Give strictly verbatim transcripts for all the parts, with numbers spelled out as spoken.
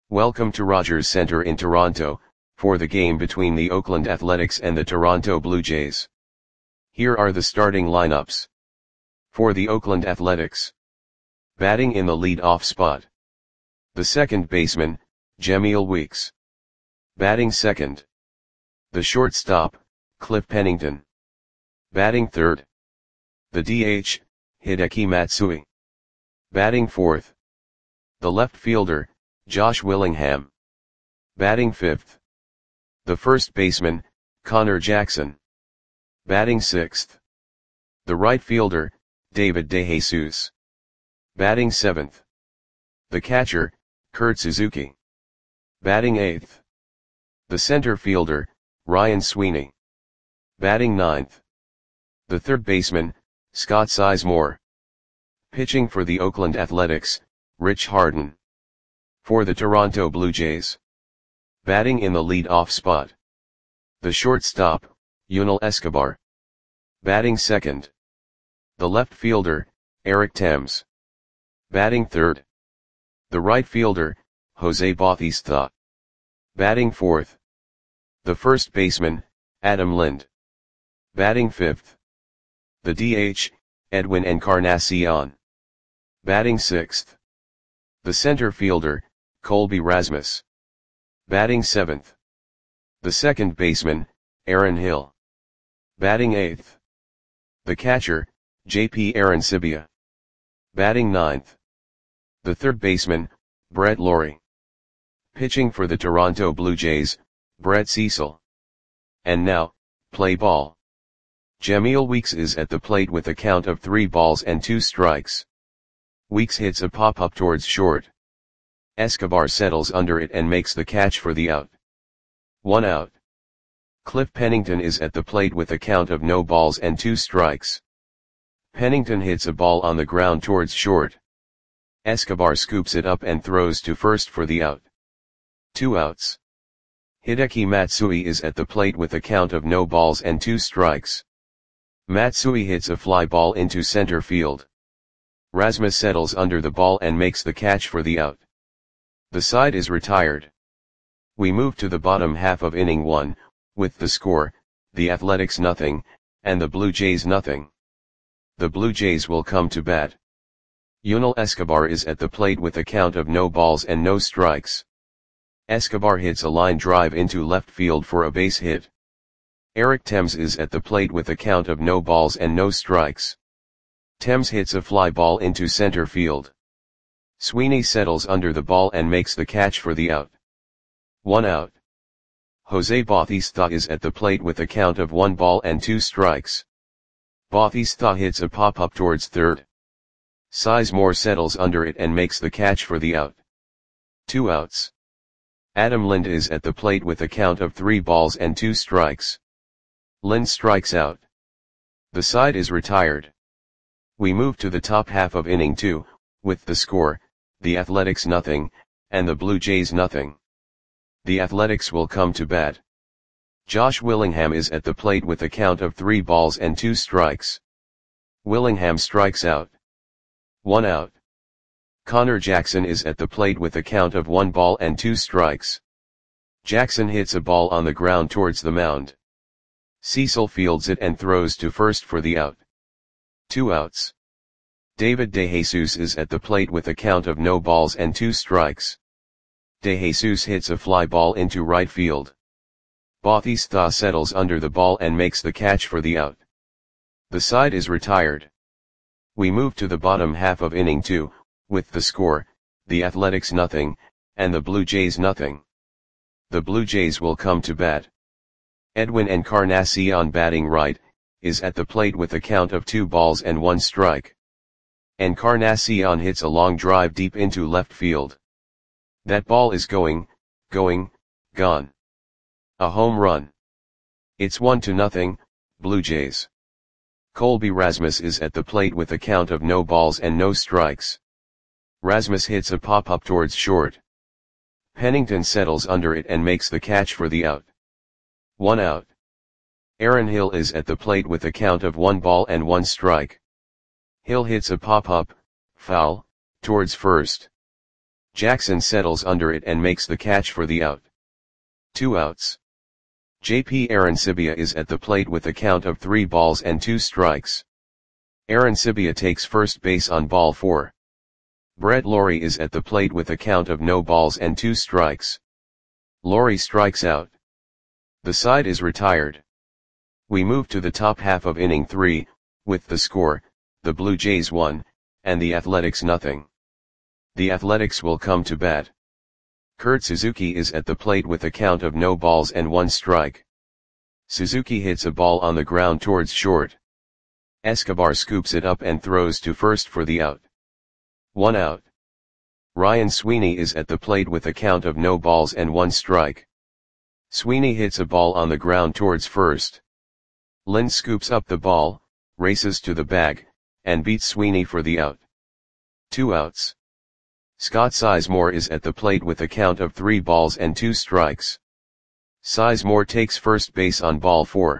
Welcome to Rogers Centre in Toronto, for the game between the Oakland Athletics and the Toronto Blue Jays. Here are the starting lineups. For the Oakland Athletics. Batting in the lead-off spot. The second baseman, Jemile Weeks. Batting second. The shortstop, Cliff Pennington. Batting third. The D H, Hideki Matsui. Batting fourth. The left fielder, Josh Willingham. Batting fifth. The first baseman, Connor Jackson. Batting sixth. The right fielder, David DeJesus. Batting seventh. The catcher, Kurt Suzuki. Batting eighth. The center fielder, Ryan Sweeney. Batting ninth. The third baseman, Scott Sizemore. Pitching for the Oakland Athletics, Rich Harden. For the Toronto Blue Jays. Batting in the lead-off spot. The shortstop, Yunel Escobar. Batting second. The left fielder, Eric Thames. Batting third. The right fielder, Jose Bautista. Batting fourth. The first baseman, Adam Lind. Batting fifth. The D H, Edwin Encarnacion. Batting sixth. The center fielder, Colby Rasmus. Batting seventh. The second baseman, Aaron Hill. Batting eighth. The catcher, J P Arancibia. Batting ninth. The third baseman, Brett Lawrie. Pitching for the Toronto Blue Jays, Brett Cecil. And now, play ball. Jemile Weeks is at the plate with a count of three balls and two strikes. Weeks hits a pop-up towards short. Escobar settles under it and makes the catch for the out. One out. Cliff Pennington is at the plate with a count of no balls and two strikes. Pennington hits a ball on the ground towards short. Escobar scoops it up and throws to first for the out. Two outs. Hideki Matsui is at the plate with a count of no balls and two strikes. Matsui hits a fly ball into center field. Rasmus settles under the ball and makes the catch for the out. The side is retired. We move to the bottom half of inning one, with the score, the Athletics nothing, and the Blue Jays nothing. The Blue Jays will come to bat. Yunel Escobar is at the plate with a count of no balls and no strikes. Escobar hits a line drive into left field for a base hit. Eric Thames is at the plate with a count of no balls and no strikes. Thames hits a fly ball into center field. Sweeney settles under the ball and makes the catch for the out. One out. Jose Bautista is at the plate with a count of one ball and two strikes. Bautista hits a pop-up towards third. Sizemore settles under it and makes the catch for the out. Two outs. Adam Lind is at the plate with a count of three balls and two strikes. Lind strikes out. The side is retired. We move to the top half of inning two, with the score, the Athletics nothing, and the Blue Jays nothing. The Athletics will come to bat. Josh Willingham is at the plate with a count of three balls and two strikes. Willingham strikes out. One out. Connor Jackson is at the plate with a count of one ball and two strikes. Jackson hits a ball on the ground towards the mound. Cecil fields it and throws to first for the out. Two outs. David DeJesus is at the plate with a count of no balls and two strikes. DeJesus hits a fly ball into right field. Bautista settles under the ball and makes the catch for the out. The side is retired. We move to the bottom half of inning two, with the score, the Athletics nothing, and the Blue Jays nothing. The Blue Jays will come to bat. Edwin Encarnacion, batting right, is at the plate with a count of two balls and one strike. Encarnacion hits a long drive deep into left field. That ball is going, going, gone. A home run. It's one to nothing, Blue Jays. Colby Rasmus is at the plate with a count of no balls and no strikes. Rasmus hits a pop-up towards short. Pennington settles under it and makes the catch for the out. One out. Aaron Hill is at the plate with a count of one ball and one strike. Hill hits a pop-up, foul, towards first. Jackson settles under it and makes the catch for the out. Two outs. J P Arancibia is at the plate with a count of three balls and two strikes. Arancibia takes first base on ball four. Brett Lawrie is at the plate with a count of no balls and two strikes. Lawrie strikes out. The side is retired. We move to the top half of inning three, with the score, the Blue Jays one, and the Athletics nothing. The Athletics will come to bat. Kurt Suzuki is at the plate with a count of no balls and one strike. Suzuki hits a ball on the ground towards short. Escobar scoops it up and throws to first for the out. One out. Ryan Sweeney is at the plate with a count of no balls and one strike. Sweeney hits a ball on the ground towards first. Lind scoops up the ball, races to the bag, and beats Sweeney for the out. Two outs. Scott Sizemore is at the plate with a count of three balls and two strikes. Sizemore takes first base on ball four.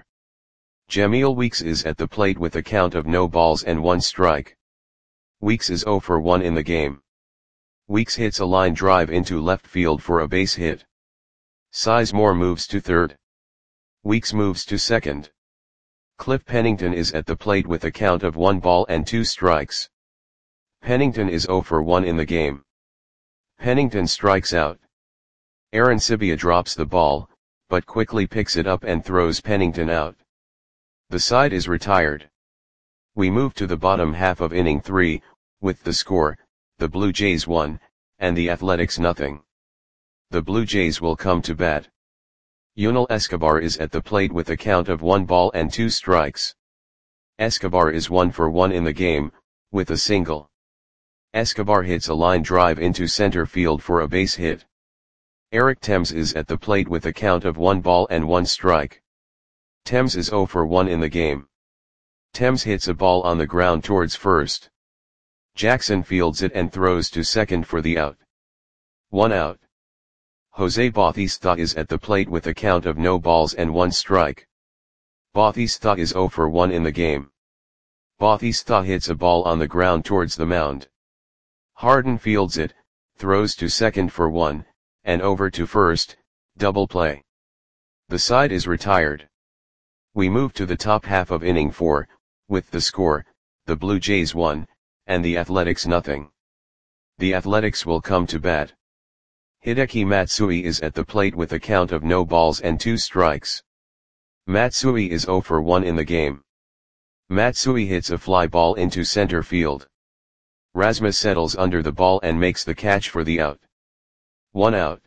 Jamil Weeks is at the plate with a count of no balls and one strike. Weeks is oh for one in the game. Weeks hits a line drive into left field for a base hit. Sizemore moves to third. Weeks moves to second. Cliff Pennington is at the plate with a count of one ball and two strikes. Pennington is oh for one in the game. Pennington strikes out. Arancibia drops the ball, but quickly picks it up and throws Pennington out. The side is retired. We move to the bottom half of inning three, with the score, the Blue Jays one, and the Athletics nothing. The Blue Jays will come to bat. Yunel Escobar is at the plate with a count of one ball and two strikes. Escobar is one for one in the game, with a single. Escobar hits a line drive into center field for a base hit. Eric Thames is at the plate with a count of one ball and one strike. Thames is oh for one in the game. Thames hits a ball on the ground towards first. Jackson fields it and throws to second for the out. One out. Jose Bautista is at the plate with a count of no balls and one strike. Bautista is oh for one in the game. Bautista hits a ball on the ground towards the mound. Harden fields it, throws to second for one, and over to first, double play. The side is retired. We move to the top half of inning four, with the score, the Blue Jays one, and the Athletics nothing. The Athletics will come to bat. Hideki Matsui is at the plate with a count of no balls and two strikes. Matsui is oh for one in the game. Matsui hits a fly ball into center field. Rasmus settles under the ball and makes the catch for the out. One out.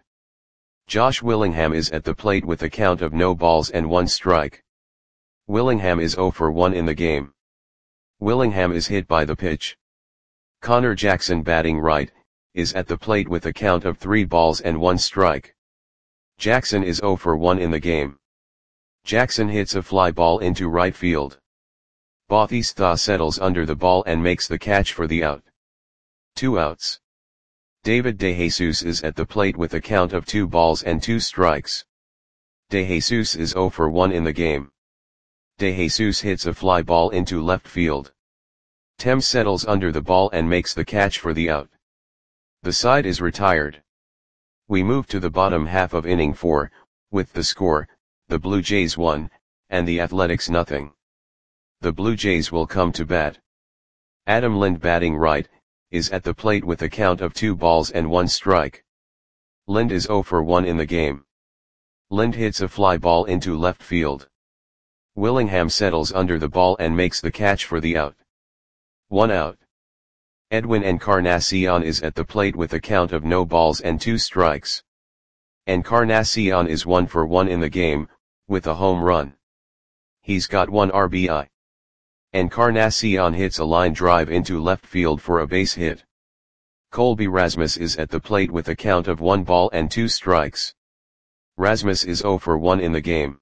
Josh Willingham is at the plate with a count of no balls and one strike. Willingham is oh for one in the game. Willingham is hit by the pitch. Connor Jackson, batting right, is at the plate with a count of three balls and one strike. Jackson is oh for one in the game. Jackson hits a fly ball into right field. Bautista settles under the ball and makes the catch for the out. Two outs. David DeJesus is at the plate with a count of two balls and two strikes. DeJesus is oh for one in the game. DeJesus hits a fly ball into left field. Thames settles under the ball and makes the catch for the out. The side is retired. We move to the bottom half of inning four, with the score, the Blue Jays one, and the Athletics nothing. The Blue Jays will come to bat. Adam Lind, batting right, is at the plate with a count of two balls and one strike. Lind is oh for one in the game. Lind hits a fly ball into left field. Willingham settles under the ball and makes the catch for the out. One out. Edwin Encarnacion is at the plate with a count of no balls and two strikes. Encarnacion is one for one in the game, with a home run. He's got one R B I. Encarnacion hits a line drive into left field for a base hit. Colby Rasmus is at the plate with a count of one ball and two strikes. Rasmus is oh for one in the game.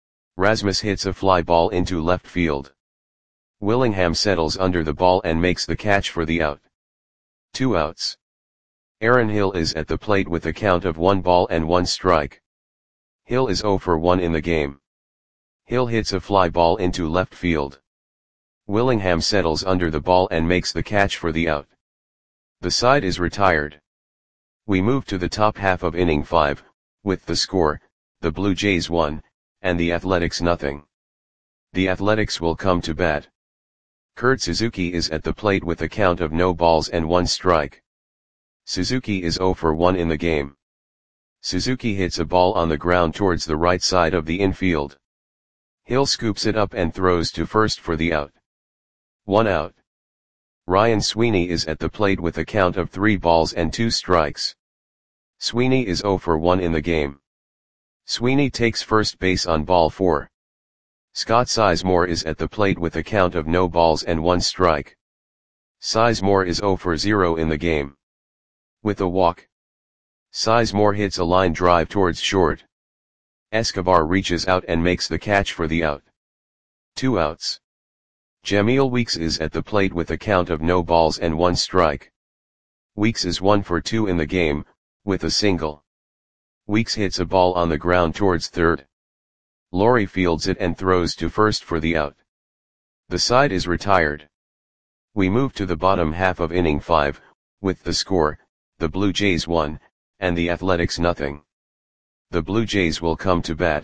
Rasmus hits a fly ball into left field. Willingham settles under the ball and makes the catch for the out. Two outs. Aaron Hill is at the plate with a count of one ball and one strike. Hill is oh for one in the game. Hill hits a fly ball into left field. Willingham settles under the ball and makes the catch for the out. The side is retired. We move to the top half of inning five, with the score, the Blue Jays one, and the Athletics nothing. The Athletics will come to bat. Kurt Suzuki is at the plate with a count of no balls and one strike. Suzuki is zero for one in the game. Suzuki hits a ball on the ground towards the right side of the infield. Hill scoops it up and throws to first for the out. One out. Ryan Sweeney is at the plate with a count of three balls and two strikes. Sweeney is zero for one in the game. Sweeney takes first base on ball four. Scott Sizemore is at the plate with a count of no balls and one strike. Sizemore is zero for zero in the game. With a walk, Sizemore hits a line drive towards short. Escobar reaches out and makes the catch for the out. Two outs. Jamil Weeks is at the plate with a count of no balls and one strike. Weeks is one for two in the game, with a single. Weeks hits a ball on the ground towards third. Laurie fields it and throws to first for the out. The side is retired. We move to the bottom half of inning five, with the score, the Blue Jays one, and the Athletics nothing. The Blue Jays will come to bat.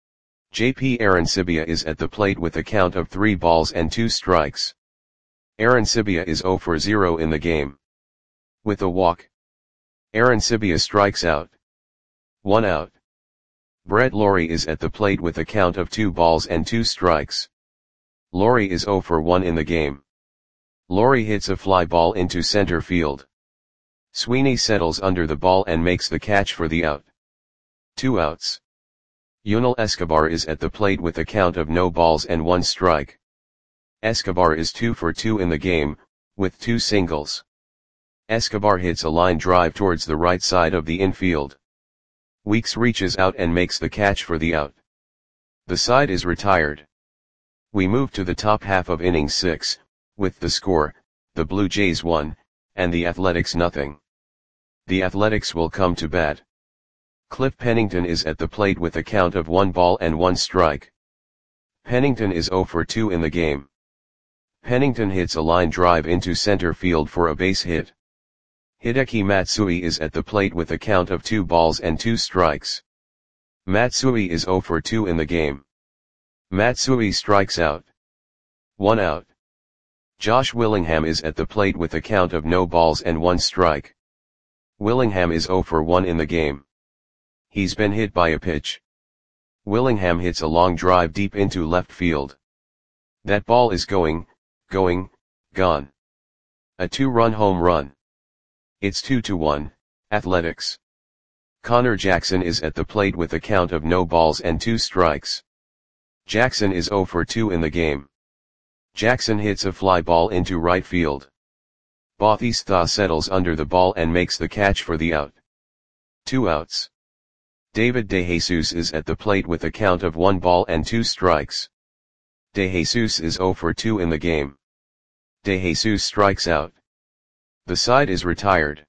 J P Arancibia is at the plate with a count of three balls and two strikes. Arancibia is zero for zero in the game. With a walk, Arancibia strikes out. One out. Brett Lawrie is at the plate with a count of two balls and two strikes. Lawrie is zero for one in the game. Lawrie hits a fly ball into center field. Sweeney settles under the ball and makes the catch for the out. Two outs. Yunel Escobar is at the plate with a count of no balls and one strike. Escobar is two for two in the game, with two singles. Escobar hits a line drive towards the right side of the infield. Weeks reaches out and makes the catch for the out. The side is retired. We move to the top half of inning six, with the score, the Blue Jays one, and the Athletics nothing. The Athletics will come to bat. Cliff Pennington is at the plate with a count of one ball and one strike. Pennington is zero for two in the game. Pennington hits a line drive into center field for a base hit. Hideki Matsui is at the plate with a count of two balls and two strikes. Matsui is zero for two in the game. Matsui strikes out. One out. Josh Willingham is at the plate with a count of no balls and one strike. Willingham is zero for one in the game. He's been hit by a pitch. Willingham hits a long drive deep into left field. That ball is going, going, gone. A two-run home run. It's two to one, Athletics. Connor Jackson is at the plate with a count of no balls and two strikes. Jackson is zero for two in the game. Jackson hits a fly ball into right field. Bautista settles under the ball and makes the catch for the out. Two outs. David DeJesus is at the plate with a count of one ball and two strikes. DeJesus is zero for two in the game. DeJesus strikes out. The side is retired.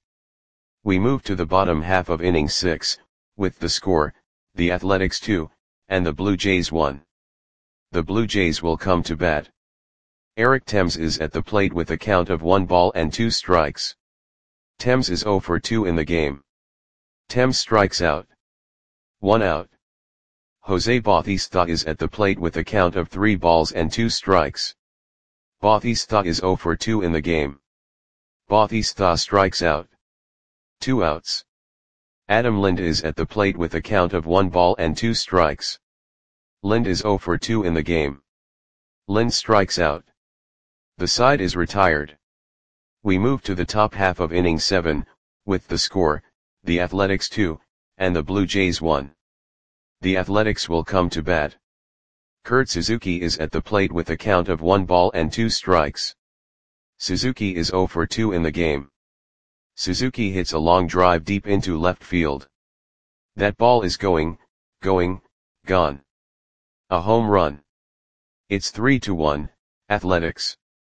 We move to the bottom half of inning six, with the score, the Athletics two, and the Blue Jays one. The Blue Jays will come to bat. Eric Thames is at the plate with a count of one ball and two strikes. Thames is zero for two in the game. Thames strikes out. One out. Jose Bautista is at the plate with a count of three balls and two strikes. Bautista is zero for two in the game. Bautista strikes out. Two outs. Adam Lind is at the plate with a count of one ball and two strikes. Lind is zero for two in the game. Lind strikes out. The side is retired. We move to the top half of inning seven, with the score, the Athletics two, and the Blue Jays one. The Athletics will come to bat. Kurt Suzuki is at the plate with a count of one ball and two strikes. Suzuki is zero for two in the game. Suzuki hits a long drive deep into left field. That ball is going, going, gone. A home run. It's three to one, Athletics.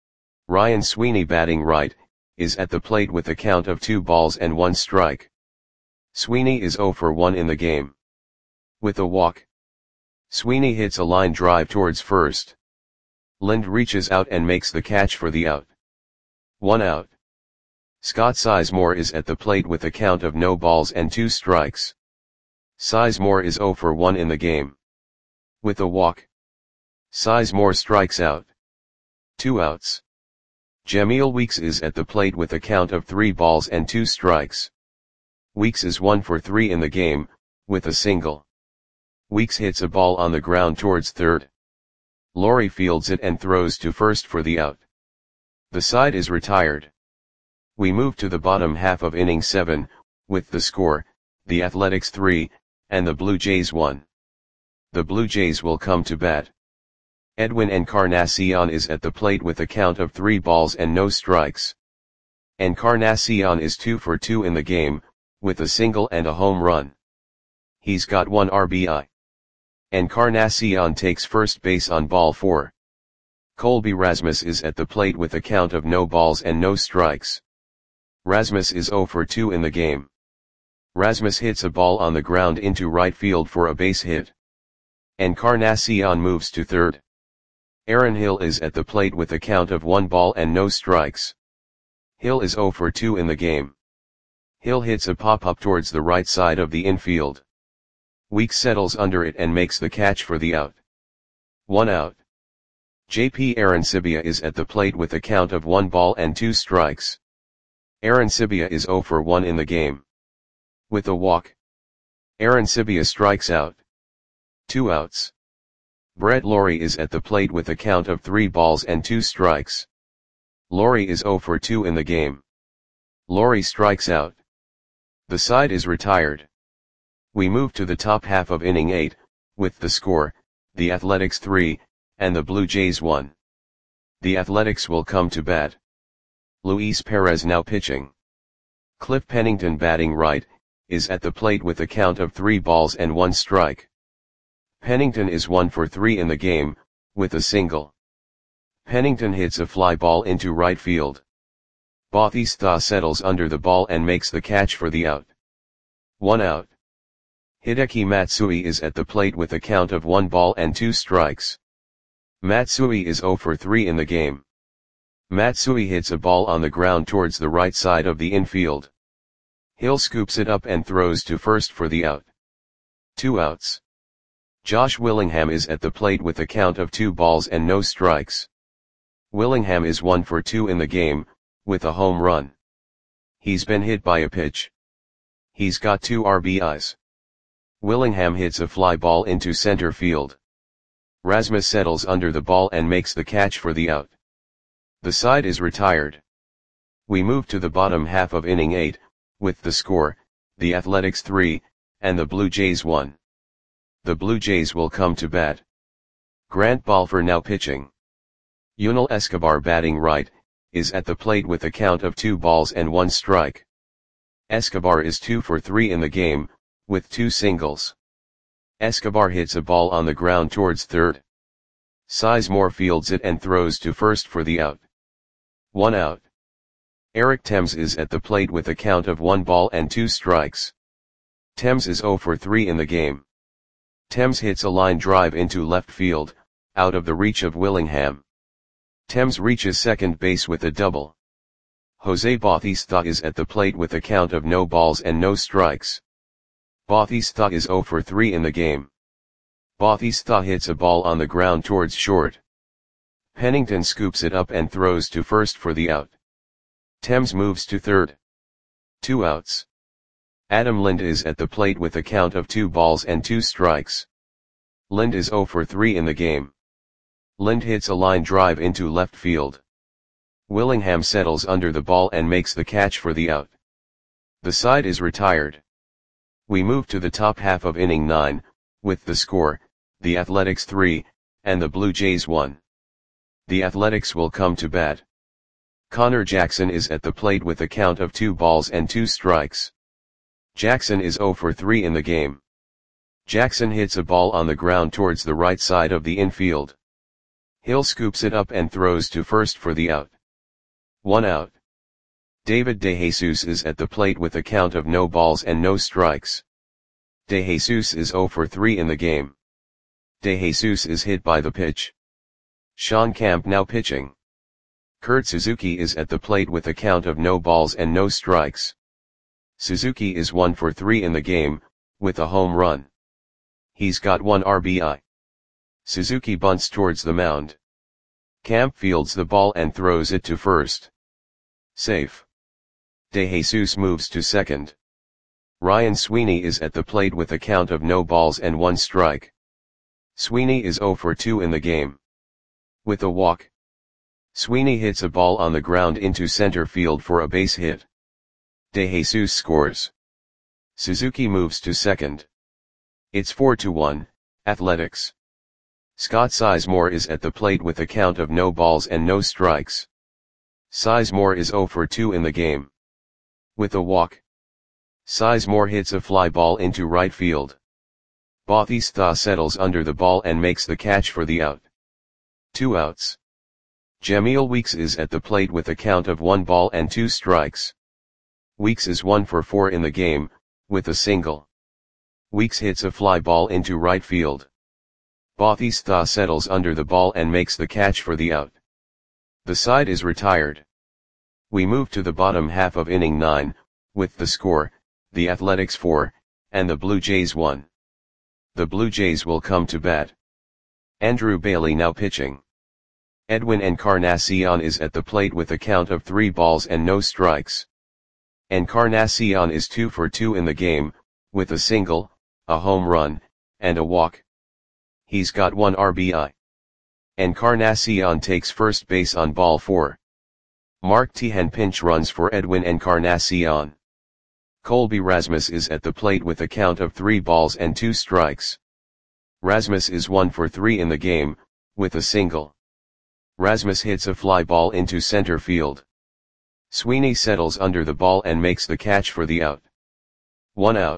Ryan Sweeney, batting right, is at the plate with a count of two balls and one strike. Sweeney is zero for one in the game. With a walk, Sweeney hits a line drive towards first. Lind reaches out and makes the catch for the out. One out. Scott Sizemore is at the plate with a count of no balls and two strikes. Sizemore is zero for one in the game. With a walk, Sizemore strikes out. Two outs. Jamil Weeks is at the plate with a count of three balls and two strikes. Weeks is one for three in the game, with a single. Weeks hits a ball on the ground towards third. Lawrie fields it and throws to first for the out. The side is retired. We move to the bottom half of inning seven, with the score, the Athletics three, and the Blue Jays one. The Blue Jays will come to bat. Edwin Encarnacion is at the plate with a count of three balls and no strikes. Encarnacion is two for two in the game, with a single and a home run. He's got one R B I. Encarnacion takes first base on ball four. Colby Rasmus is at the plate with a count of no balls and no strikes. Rasmus is zero for two in the game. Rasmus hits a ball on the ground into right field for a base hit. Encarnacion moves to third. Aaron Hill is at the plate with a count of one ball and no strikes. Hill is zero for two in the game. Hill hits a pop-up towards the right side of the infield. Weeks settles under it and makes the catch for the out. One out. J P Arencibia is at the plate with a count of one ball and two strikes. Arencibia is zero for one in the game. With a walk, Arencibia strikes out. Two outs. Brett Lawrie is at the plate with a count of three balls and two strikes. Lawrie is zero for two in the game. Lawrie strikes out. The side is retired. We move to the top half of inning eight, with the score, the Athletics three, and the Blue Jays one. The Athletics will come to bat. Luis Perez now pitching. Cliff Pennington batting right, is at the plate with a count of three balls and one strike. Pennington is one for three in the game, with a single. Pennington hits a fly ball into right field. Bautista settles under the ball and makes the catch for the out. One out. Hideki Matsui is at the plate with a count of one ball and two strikes. Matsui is zero for three in the game. Matsui hits a ball on the ground towards the right side of the infield. Hill scoops it up and throws to first for the out. Two outs. Josh Willingham is at the plate with a count of two balls and no strikes. Willingham is one for two in the game, with a home run. He's been hit by a pitch. He's got two R B Is. Willingham hits a fly ball into center field. Rasmus settles under the ball and makes the catch for the out. The side is retired. We move to the bottom half of inning eight, with the score, the Athletics three, and the Blue Jays one. The Blue Jays will come to bat. Grant Balfour now pitching. Yunel Escobar batting right, is at the plate with a count of two balls and one strike. Escobar is two for three in the game, with two singles. Escobar hits a ball on the ground towards third. Sizemore fields it and throws to first for the out. One out. Eric Thames is at the plate with a count of one ball and two strikes. Thames is zero for three in the game. Thames hits a line drive into left field, out of the reach of Willingham. Thames reaches second base with a double. Jose Bautista is at the plate with a count of no balls and no strikes. Bautista is zero for three in the game. Bautista hits a ball on the ground towards short. Pennington scoops it up and throws to first for the out. Thames moves to third. Two outs. Adam Lind is at the plate with a count of two balls and two strikes. Lind is zero for three in the game. Lind hits a line drive into left field. Willingham settles under the ball and makes the catch for the out. The side is retired. We move to the top half of inning nine, with the score, the Athletics three, and the Blue Jays one. The Athletics will come to bat. Connor Jackson is at the plate with a count of two balls and two strikes. Jackson is zero for three in the game. Jackson hits a ball on the ground towards the right side of the infield. Hill scoops it up and throws to first for the out. One out. David DeJesus is at the plate with a count of no balls and no strikes. DeJesus is zero for three in the game. DeJesus is hit by the pitch. Sean Camp now pitching. Kurt Suzuki is at the plate with a count of no balls and no strikes. Suzuki is one for three in the game, with a home run. He's got one R B I. Suzuki bunts towards the mound. Camp fields the ball and throws it to first. Safe. De Jesus moves to second. Ryan Sweeney is at the plate with a count of no balls and one strike. Sweeney is zero for two in the game. With a walk. Sweeney hits a ball on the ground into center field for a base hit. De Jesus scores. Suzuki moves to second. It's four to one, Athletics. Scott Sizemore is at the plate with a count of no balls and no strikes. Sizemore is zero for two in the game. With a walk. Sizemore hits a fly ball into right field. Bautista settles under the ball and makes the catch for the out. Two outs. Jamil Weeks is at the plate with a count of one ball and two strikes. Weeks is one for four in the game, with a single. Weeks hits a fly ball into right field. Bautista settles under the ball and makes the catch for the out. The side is retired. We move to the bottom half of inning nine, with the score, the Athletics four, and the Blue Jays one. The Blue Jays will come to bat. Andrew Bailey now pitching. Edwin Encarnacion is at the plate with a count of three balls and no strikes. Encarnacion is two for two in the game, with a single, a home run, and a walk. He's got one R B I. Encarnacion takes first base on ball four. Mark Teahen pinch runs for Edwin Encarnacion. Colby Rasmus is at the plate with a count of three balls and two strikes. Rasmus is one for three in the game, with a single. Rasmus hits a fly ball into center field. Sweeney settles under the ball and makes the catch for the out. One out.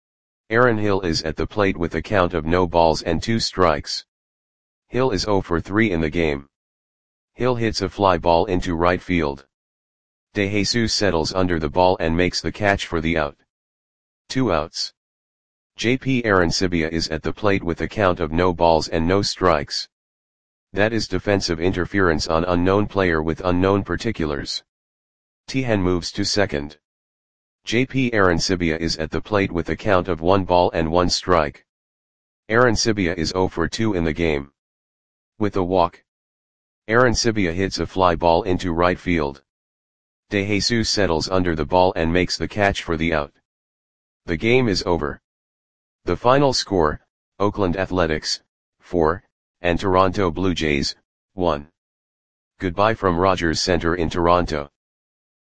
Aaron Hill is at the plate with a count of no balls and two strikes. Hill is zero for three in the game. Hill hits a fly ball into right field. De Jesus settles under the ball and makes the catch for the out. Two outs. J P Arancibia is at the plate with a count of no balls and no strikes. That is defensive interference on unknown player with unknown particulars. Teahen moves to second. J P Arancibia is at the plate with a count of one ball and one strike. Arancibia is zero for two in the game. With a walk. Arancibia hits a fly ball into right field. De Jesus settles under the ball and makes the catch for the out. The game is over. The final score, Oakland Athletics, four, and Toronto Blue Jays, one. Goodbye from Rogers Centre in Toronto.